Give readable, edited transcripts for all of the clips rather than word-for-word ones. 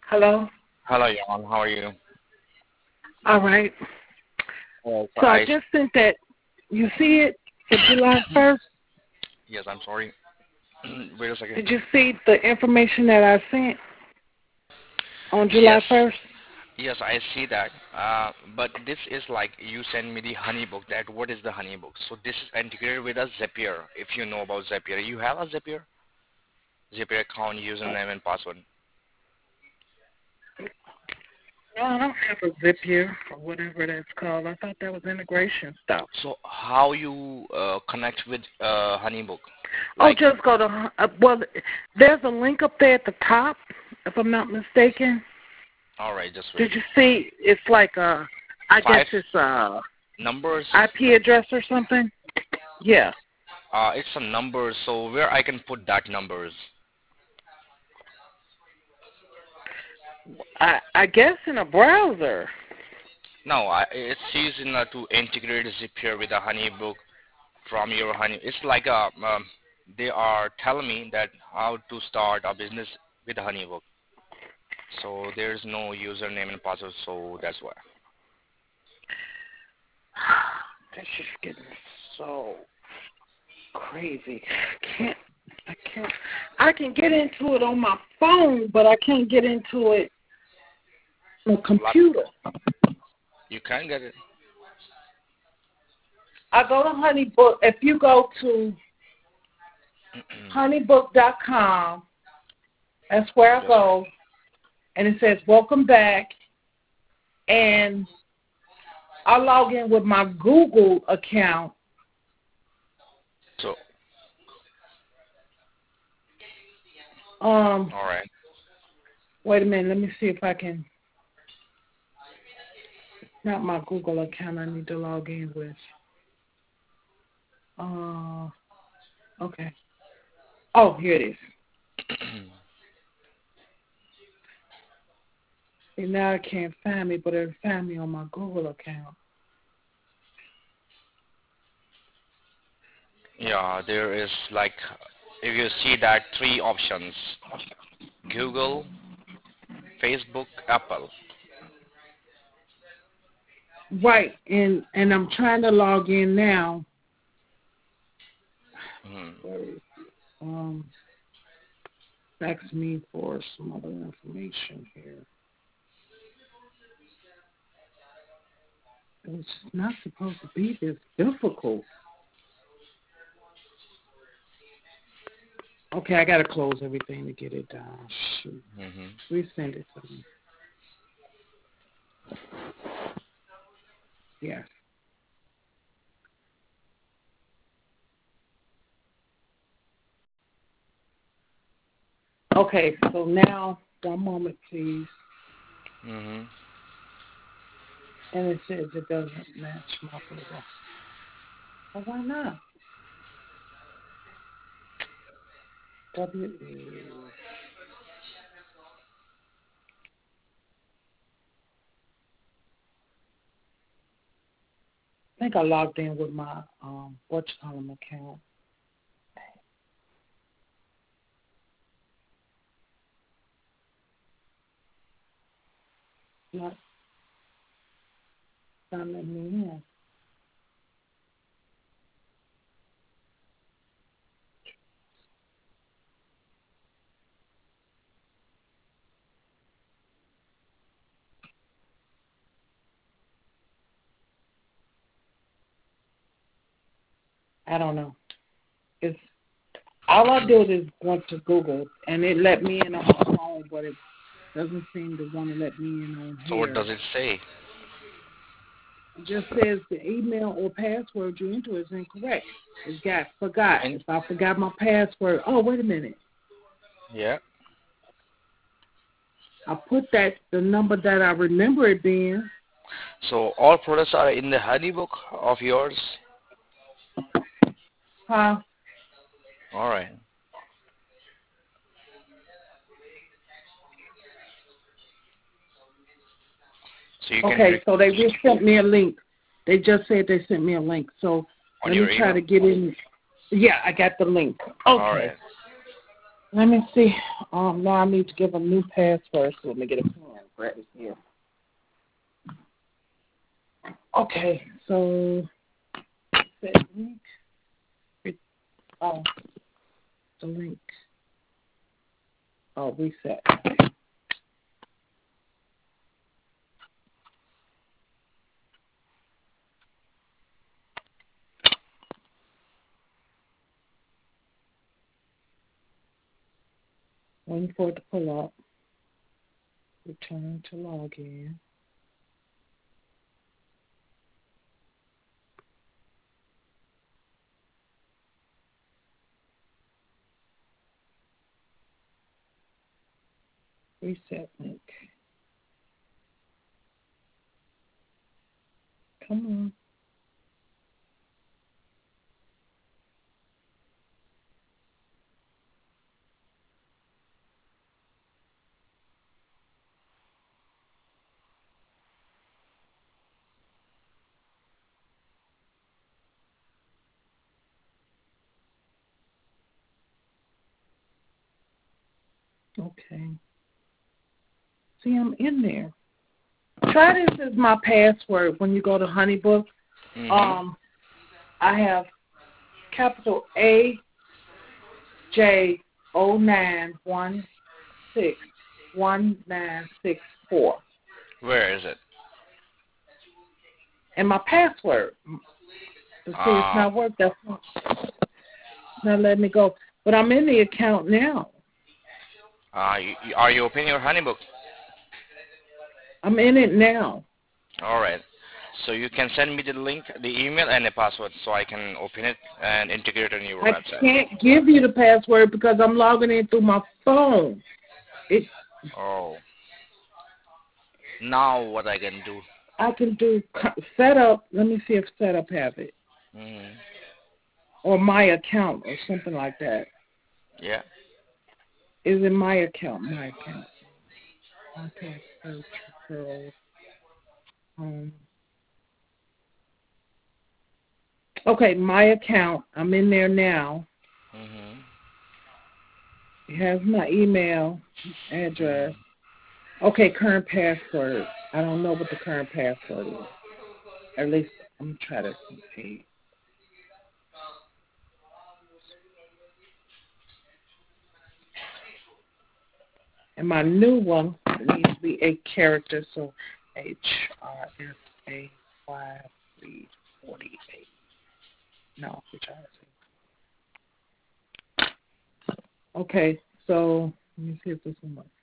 Hello? Hello, Jan. How are you? All right. Yes, So I I. just sent that. You see it for July 1st? Yes, I'm sorry. Wait a second. Did you see the information that I sent on Yes, July 1st? yes, I see that. But this is like you send me the HoneyBook. That what is the HoneyBook? So this is integrated with a Zapier. If you know about Zapier, you have a Zapier, Zapier account, username, and password. No, I don't have a zip here or whatever that's called. I thought that was integration stuff. So how you connect with HoneyBook? Oh, Like, just go to, there's a link up there at the top, if I'm not mistaken. all right, just wait. Did you see? It's like I guess Five it's a numbers. IP address or something. Yeah. It's a number. So where I can put that numbers? I guess in a browser. No, it's using to integrate Zapier with a HoneyBook from your Honey. It's like they are telling me that how to start a business with HoneyBook. So there's no username and password, so that's why. That's just getting so crazy. Can't I can't I can get into it on my phone, but I can't get into it on a computer. You can get it. I go to Honeybook. If you go to honeybook.com, that's where I Just go, and it says welcome back, and I log in with my Google account. so Um, all right. wait a minute, let me see if I can. Not my Google account. I need to log in with. Okay. Oh, here it is. See, now I can't find me, but it'll find me on my Google account. Yeah, there is like if you see that three options: Google, Facebook, Apple. Right, and I'm trying to log in now. Hmm. Where is it? Ask me for some other information here. It's not supposed to be this difficult. Okay, I gotta close everything to get it done. Shoot. Hmm. Resend it to me. Yes. Okay, so now, one moment, please. Hmm. And it says it doesn't match my Google. Well, why not? W-E. I think I logged in with my whatchamacallit account. Not letting me in. I don't know. It's all I did is went to Google and it let me in on my phone, but it doesn't seem to want to let me in on So what here. does it say? It just says the email or password you enter is incorrect. It got forgot. And If I forgot my password, oh wait a minute. yeah. I put the number that I remember it being. So all products are in the HoneyBook of yours. Huh? All right. So you can Okay, so they just sent me a link. They just said they sent me a link. So on let me your try email. to get in. Yeah, I got the link. All Okay. right. Let me see. Now I need to give a new password. So let me get a pen ready here. Okay, so set link. Oh, the link. Oh, reset. Waiting for it to pull up. Return to login. Reset link. Come on. Okay. See, I'm in there. Try this as my password when you go to HoneyBook. Mm-hmm. I have capital AJ09161964. Where is it? And my password. See, it's Uh, not working. That's not letting me go. But I'm in the account now. are you opening your HoneyBook? I'm in it now. All right. So you can send me the link, the email, and the password, so I can open it and integrate it on your I website. can't give you the password because I'm logging in through my phone. Oh. Now what I can do? I can do setup. Let me see if setup have it. Mm-hmm. Or my account or something like that. Yeah. Is in my account. My account. Contact search referrals. Okay, my account. I'm in there now. Mm-hmm. It has my email address. Okay, current password. I don't know what the current password is. At least I'm gonna try to see. And my new one needs to be 8 characters, so HRSA 5348. No, HRSA. Okay, so let me see if this one works.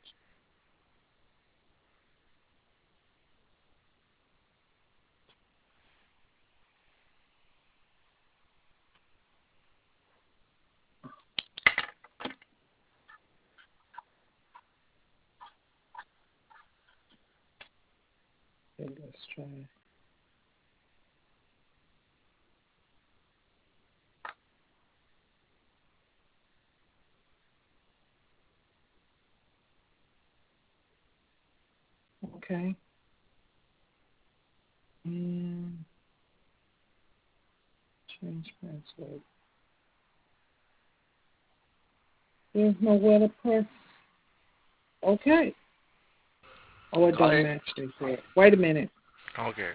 Okay, let's try. Okay. And change password. There's nowhere to press. Okay. Oh, it Got don't it. match this here. Wait a minute. Okay.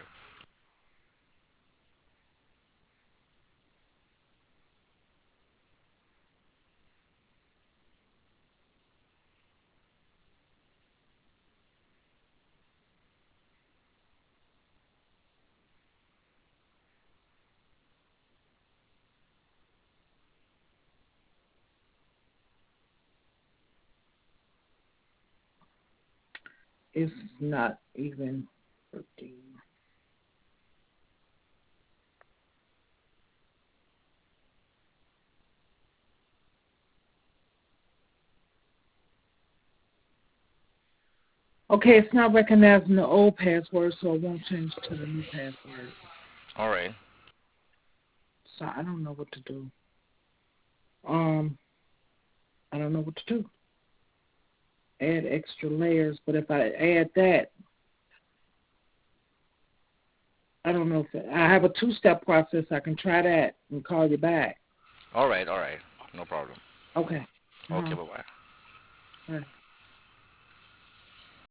It's not even working. Okay, it's not recognizing the old password, so it won't change to the new password. All right. So I don't know what to do. I don't know what to do. Add extra layers, but if I add that, I don't know if I have a 2-step process. I can try that and call you back. All right. All right. No problem. Okay. Okay, Uh-huh. bye bye. Right.